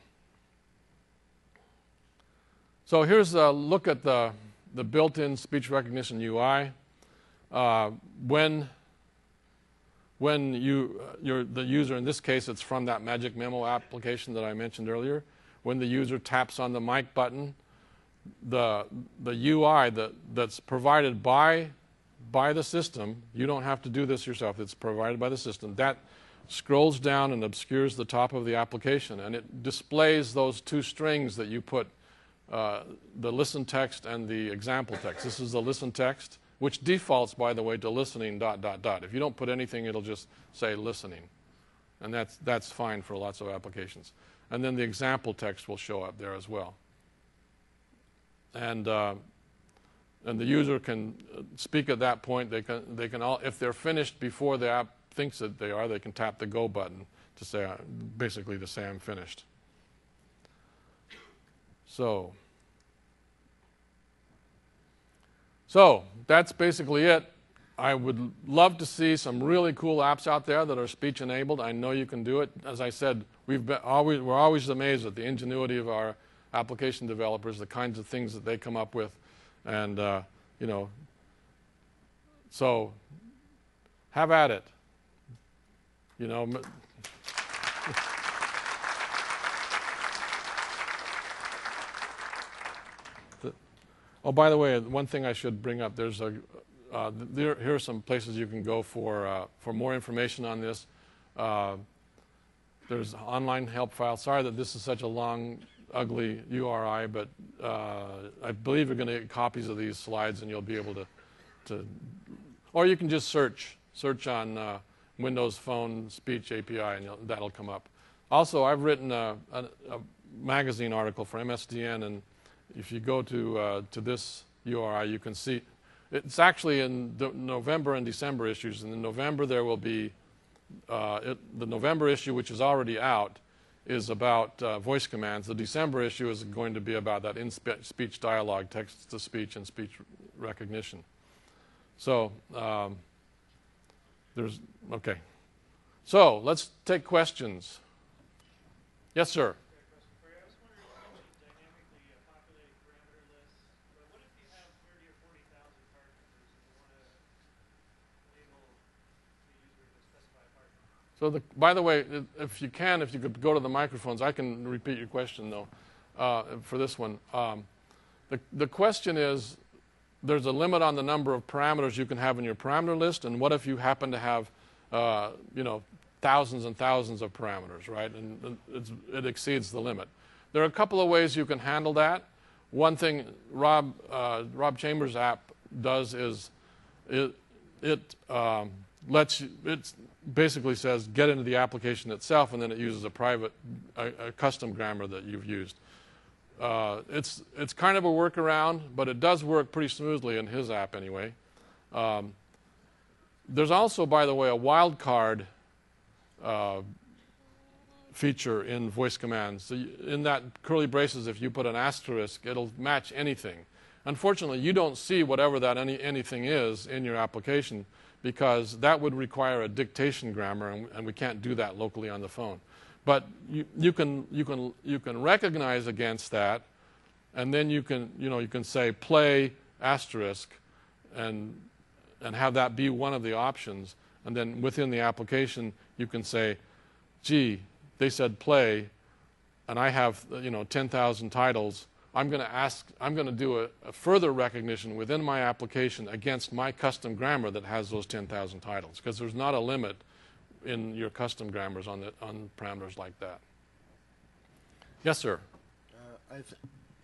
So here's a look at the, the built-in speech recognition U I. Uh, when when you, uh, you're the user, in this case it's from that Magic Memo application that I mentioned earlier, when the user taps on the mic button, the, the U I that, that's provided by, by the system, you don't have to do this yourself, it's provided by the system, that scrolls down and obscures the top of the application, and it displays those two strings that you put, Uh, the listen text and the example text. This is the listen text, which defaults, by the way, to listening dot, dot, dot. If you don't put anything, it'll just say listening. And that's, that's fine for lots of applications. And then the example text will show up there as well. And, uh, and the user can speak at that point. They can, they can all, if they're finished before the app thinks that they are, they can tap the go button to say, uh, basically to say I'm finished. So, so that's basically it. I would love to see some really cool apps out there that are speech enabled. I know you can do it. As I said, we've been always, we're always amazed at the ingenuity of our application developers, the kinds of things that they come up with, and uh, you know. So, have at it. You know. Oh, by the way, one thing I should bring up, there's a, uh, there, here are some places you can go for, uh, for more information on this. Uh, there's online help file. Sorry that this is such a long, ugly U R I, but uh, I believe you're going to get copies of these slides and you'll be able to, to or you can just search, search on uh, Windows Phone Speech A P I and that'll come up. Also, I've written a, a, a magazine article for M S D N, and if you go to, uh, to this U R I, you can see it's actually in the November and December issues. And in November, there will be uh, it, the November issue, which is already out, is about uh, voice commands. The December issue is going to be about that in-speech dialogue, text-to-speech, and speech recognition. So um, there's, okay. So let's take questions. Yes, sir. So, the, by the way, if you can, if you could go to the microphones, I can repeat your question, though, uh, for this one. Um, the, the question is, there's a limit on the number of parameters you can have in your parameter list, and what if you happen to have, uh, you know, thousands and thousands of parameters, right? And, and it's, it exceeds the limit. There are a couple of ways you can handle that. One thing Rob, uh, Rob Chambers' app does is it, it um, lets you, it basically says get into the application itself, and then it uses a private, a, a custom grammar that you've used. Uh, it's, it's kind of a workaround, but it does work pretty smoothly in his app anyway. Um, there's also, by the way, a wildcard uh, feature in voice commands. So you, in that curly braces, if you put an asterisk, it'll match anything. Unfortunately, you don't see whatever that any, anything is in your application, because that would require a dictation grammar, and, and we can't do that locally on the phone. But you, you can you can you can recognize against that, and then you can you know you can say play asterisk, and and have that be one of the options, and then within the application you can say, gee, they said play, and I have you know ten thousand titles. I'm going to ask, I'm going to do a, a further recognition within my application against my custom grammar that has those ten thousand titles, because there's not a limit in your custom grammars on the, on parameters like that. Yes, sir. Uh, I th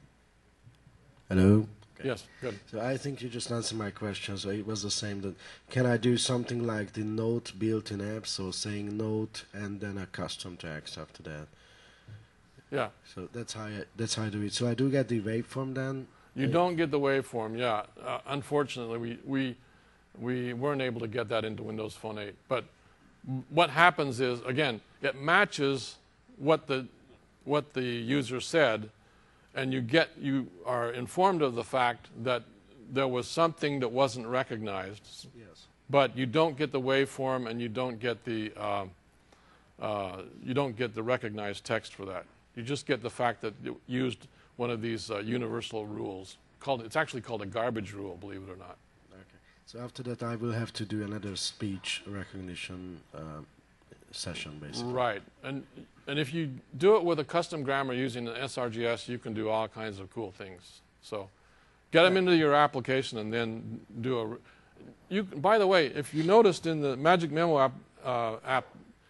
Hello. Okay. Yes, good. So I think you just answered my question. So it was the same. That can I do something like the note built-in app, so saying note and then a custom text after that? Yeah. So that's how I, that's how I do it. So I do get the waveform then. You uh, don't get the waveform, yeah. Uh, unfortunately, we we we weren't able to get that into Windows Phone eight. But what happens is, again, it matches what the what the user said, and you get you are informed of the fact that there was something that wasn't recognized. Yes. But you don't get the waveform, and you don't get the uh, uh, you don't get the recognized text for that. You just get the fact that it used one of these uh, universal rules. Called it's actually called a garbage rule, believe it or not. Okay. So after that, I will have to do another speech recognition uh, session, basically. Right, and and if you do it with a custom grammar using an S R G S, you can do all kinds of cool things. So, get them into your application and then do a. You by the way, if you noticed in the Magic Memo app, uh, app,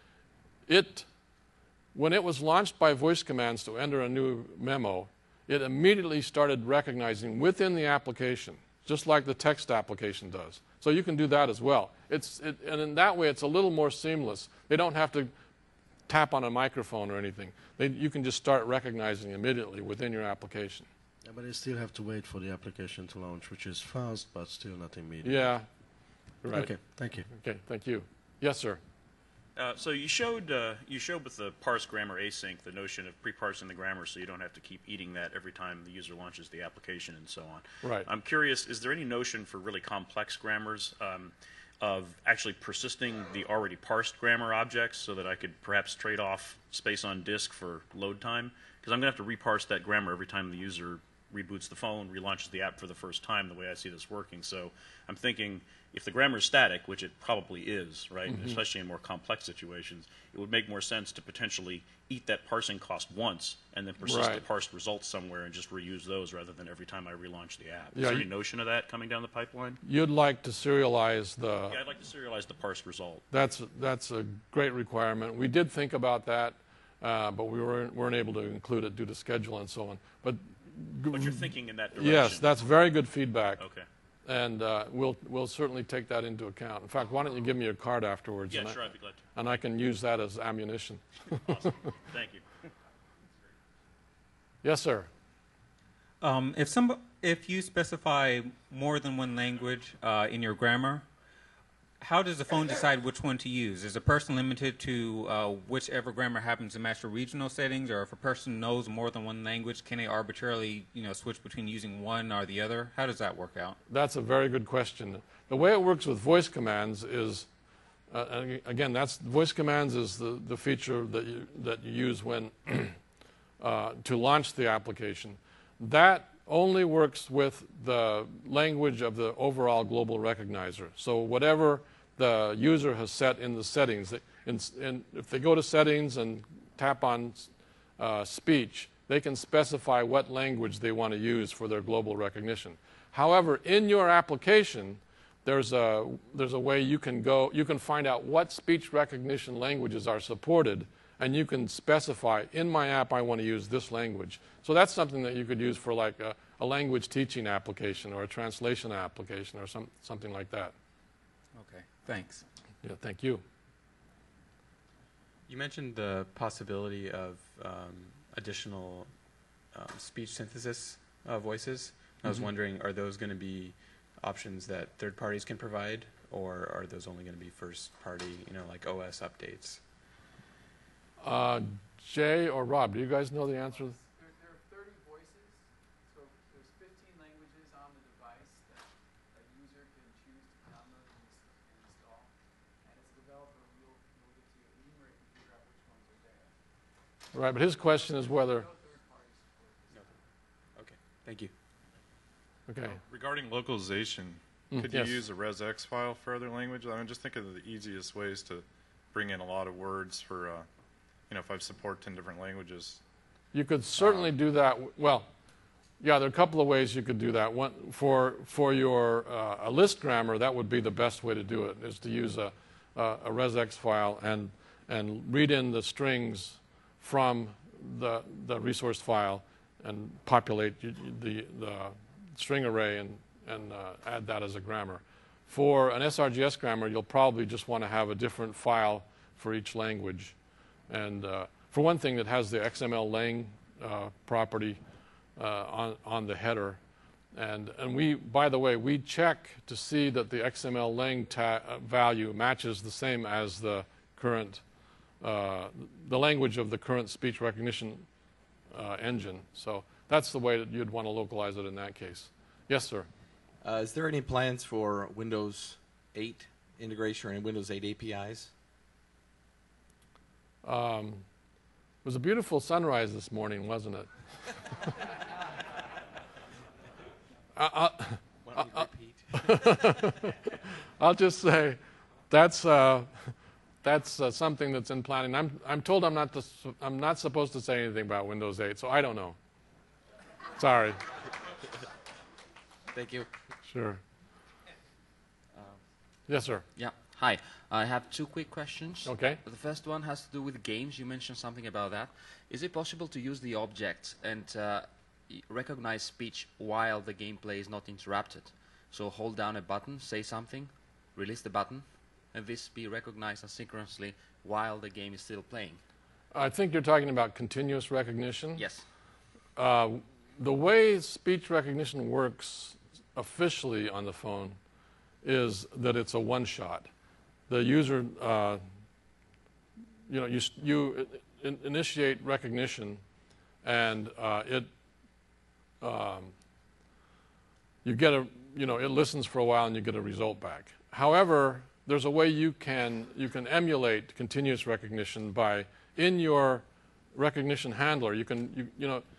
it when it was launched by voice commands to enter a new memo, it immediately started recognizing within the application, just like the text application does. So you can do that as well. It's, it, and in that way, it's a little more seamless. They don't have to tap on a microphone or anything. They, you can just start recognizing immediately within your application. Yeah, but I still have to wait for the application to launch, which is fast, but still not immediate. Yeah, right. Okay, thank you. Okay, thank you. Yes, sir. Uh, so you showed uh, you showed with the parse grammar async the notion of pre-parsing the grammar, so you don't have to keep eating that every time the user launches the application and so on. Right. I'm curious, is there any notion for really complex grammars um, of actually persisting the already parsed grammar objects, so that I could perhaps trade off space on disk for load time? Because I'm going to have to reparse that grammar every time the user reboots the phone, relaunches the app for the first time, the way I see this working. So I'm thinking, if the grammar is static, which it probably is, right, mm-hmm. especially in more complex situations, it would make more sense to potentially eat that parsing cost once and then persist right. the parsed results somewhere and just reuse those rather than every time I relaunch the app. Is yeah, there any notion of that coming down the pipeline? You'd like to serialize the... Yeah, I'd like to serialize the parsed result. That's, that's a great requirement. We did think about that, uh, but we weren't, weren't able to include it due to schedule and so on. But, but you're thinking in that direction. Yes, that's very good feedback. Okay. And uh, we'll, we'll certainly take that into account. In fact, why don't you give me your card afterwards? Yeah, and sure, I, I'd be glad to. And I can use that as ammunition. Awesome. Thank you. Yes, sir. Um, if, some, if you specify more than one language uh, in your grammar, how does the phone decide which one to use? Is a person limited to uh, whichever grammar happens to match the regional settings, or if a person knows more than one language, can they arbitrarily, you know, switch between using one or the other? How does that work out? That's a very good question. The way it works with voice commands is, uh, and again, that's voice commands is the, the feature that you, that you use when uh, to launch the application. That only works with the language of the overall global recognizer. So whatever the user has set in the settings. In, in, if they go to settings and tap on uh, speech, they can specify what language they want to use for their global recognition. However, in your application, there's a, there's a way you can go, you can find out what speech recognition languages are supported, and you can specify, in my app, I want to use this language. So that's something that you could use for like a, a language teaching application or a translation application or some, something like that. Okay, thanks. Yeah, thank you. You mentioned the possibility of um, additional um, speech synthesis uh, voices. I was Mm-hmm. wondering, are those going to be options that third parties can provide, or are those only going to be first party, you know, like O S updates? Uh, Jay or Rob, do you guys know the answer? There, there are thirty voices, so there's fifteen languages on the device that a user can choose to download and, ins- and install. And as a developer, we'll, we'll get to enumerate and figure out which ones are there. Right, but his question is whether, No third party support. No. Okay, thank you. okay. Regarding localization, Mm, could yes. you use a resx file for other languages? I mean, just think of the easiest ways to bring in a lot of words for, uh, you know, if I support ten different languages. You could certainly do that. w- Well, yeah, there are a couple of ways you could do that. One, for for your uh, a list grammar, that would be the best way to do it, is to use a a, a resx file and and read in the strings from the the resource file and populate y- y- the the string array and and uh, add that as a grammar. For an S R G S grammar, you'll probably just want to have a different file for each language. And uh, for one thing, it has the X M L lang uh, property uh, on, on the header. And, and we, by the way, we check to see that the X M L lang ta- uh, value matches the same as the current, uh, the language of the current speech recognition uh, engine. So that's the way that you'd want to localize it in that case. Yes, sir. Uh, is there any plans for Windows eight integration or any Windows eight A P Is? Um, it was a beautiful sunrise this morning, wasn't it? I, I, Why don't you repeat? I'll just say that's uh, that's uh, something that's in planning. I'm I'm told I'm not to, I'm not supposed to say anything about Windows eight, so I don't know. Sorry. Thank you. Sure. Yes, sir. Yeah. Hi. I have two quick questions. Okay. The first one has to do with games. You mentioned something about that. Is it possible to use the objects and uh, y- recognize speech while the gameplay is not interrupted? So hold down a button, say something, release the button, and this be recognized asynchronously while the game is still playing? I think you're talking about continuous recognition. Yes. Uh, the way speech recognition works officially on the phone is that it's a one-shot. The user, uh, you know, you, s- you i- in- initiate recognition, and uh, it, um, you get a, you know, it listens for a while and you get a result back. However, there's a way you can you can emulate continuous recognition by in your recognition handler. You can you you know.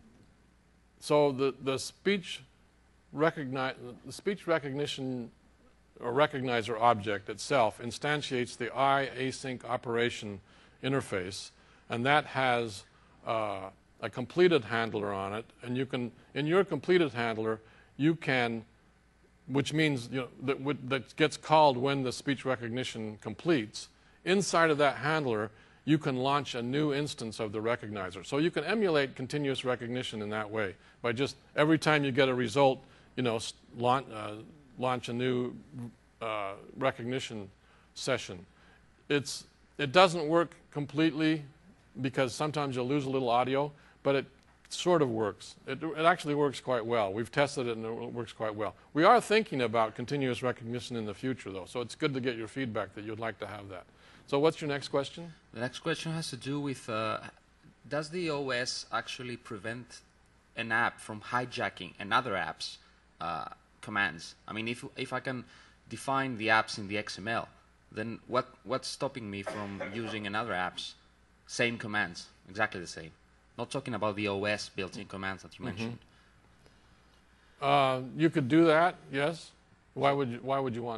So the the speech recognize the speech recognition or recognizer object itself instantiates the I async operation interface, and that has uh, a completed handler on it. And you can, in your completed handler, you can, which means you know that w- that gets called when the speech recognition completes. Inside of that handler, you can launch a new instance of the recognizer. So you can emulate continuous recognition in that way by just every time you get a result, you know, s- launch. Uh, launch a new uh, recognition session. It's, it doesn't work completely because sometimes you'll lose a little audio, but it sort of works. It, it actually works quite well. We've tested it and it works quite well. We are thinking about continuous recognition in the future, though, so it's good to get your feedback that you'd like to have that. So what's your next question? The next question has to do with, uh, does the O S actually prevent an app from hijacking another app's uh, commands? I mean, if if I can define the apps in the X M L, then what what's stopping me from using another app's same commands, exactly the same? Not talking about the O S built-in commands that you mentioned. Uh, you could do that, yes. Why would you, why would you want to?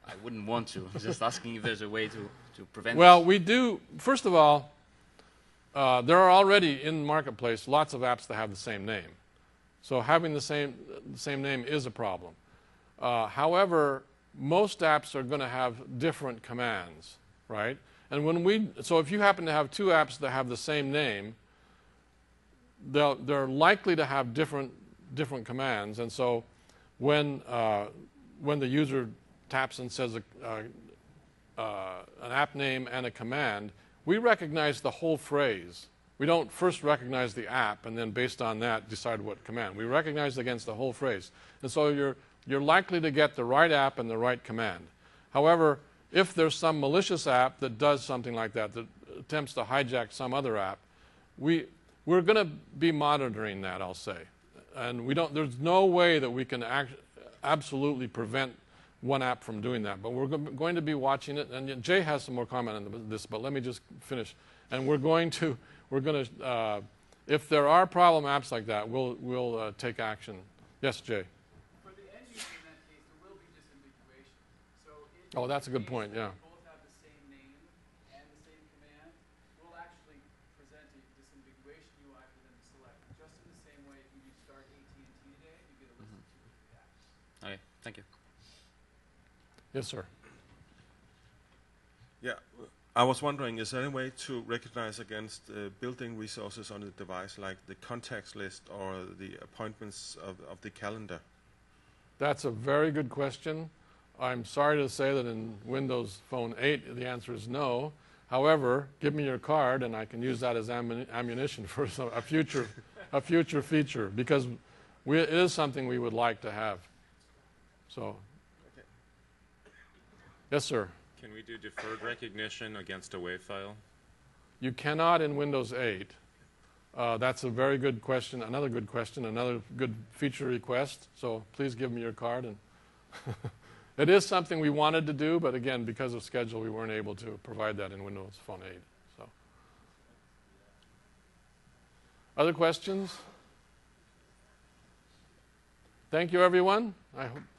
I wouldn't want to. I'm just asking if there's a way to, to prevent Well, this. we do, first of all, uh, there are already in the marketplace lots of apps that have the same name. So having the same, the same name is a problem. Uh, however, most apps are going to have different commands, right? And when we, so if you happen to have two apps that have the same name, they'll, they're likely to have different, different commands. And so when, uh, when the user taps and says a, uh, uh, an app name and a command, we recognize the whole phrase. We don't first recognize the app and then based on that decide what command. We recognize against the whole phrase. And so you're, you're likely to get the right app and the right command. However, if there's some malicious app that does something like that, that attempts to hijack some other app, we, we're going to be monitoring that, I'll say. And we don't, there's no way that we can act, absolutely prevent one app from doing that. But we're go going to be watching it. And Jay has some more comment on this, but let me just finish. And we're going to, we're going to, uh, if there are problem apps like that, we'll, we'll uh, take action. Yes, Jay? For the end user in that case, there will be disambiguation. So if Oh, that's a good point, yeah. they both have the same name and the same command, we'll actually present a disambiguation U I for them to select. Just in the same way, if you start A T and T today, you get a list of two or three apps. Okay, thank you. Yes, sir. Yeah, I was wondering, is there any way to recognize against uh, built-in resources on the device, like the contacts list or the appointments of, of the calendar? That's a very good question. I'm sorry to say that in Windows Phone eight, the answer is no. However, give me your card, and I can use that as ammun ammunition for some, a future, a future feature, because we, it is something we would like to have. So, Okay. Yes, sir. Can we do deferred recognition against a WAV file? You cannot in Windows eight. Uh, that's a very good question. Another good question. Another good feature request. So please give me your card. And it is something we wanted to do, but again, because of schedule, we weren't able to provide that in Windows Phone eight. So, other questions? Thank you, everyone. I hope